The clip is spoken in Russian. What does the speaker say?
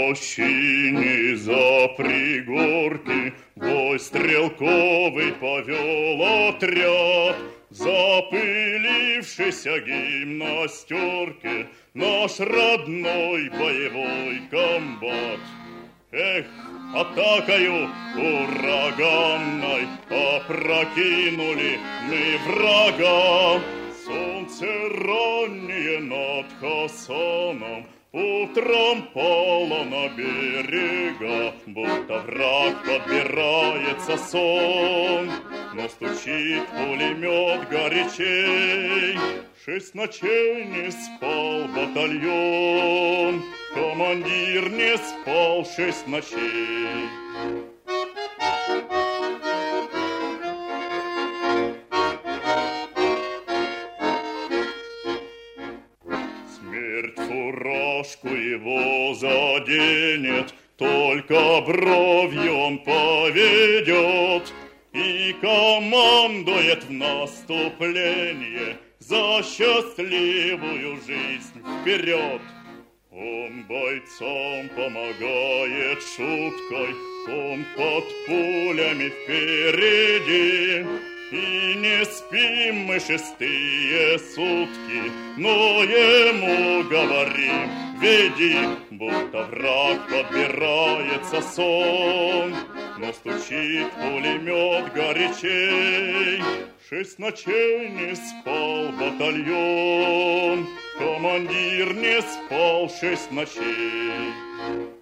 лощине за пригорки бой стрелковый повел отряд. Запылившийся гимнастерке наш родной боевой комбат. Эх, атакою ураганной опрокинули мы врага. Солнце раннее над Хасаном утром пало на берега, будто враг подбирается сон. Но стучит пулемет горячей, 6 ночей не спал батальон. Командир не спал 6 ночей. Смерть фуражку его заденет, только бровью он поведет и командует в наступление за счастливую жизнь вперед. Он бойцам помогает шуткой, он под пулями впереди. И не спим мы 6-е сутки, но ему говорим: веди, будто враг подбирается сон. Но стучит пулемет горячей, 6 ночей не спал батальон. Командир не спал 6 ночей.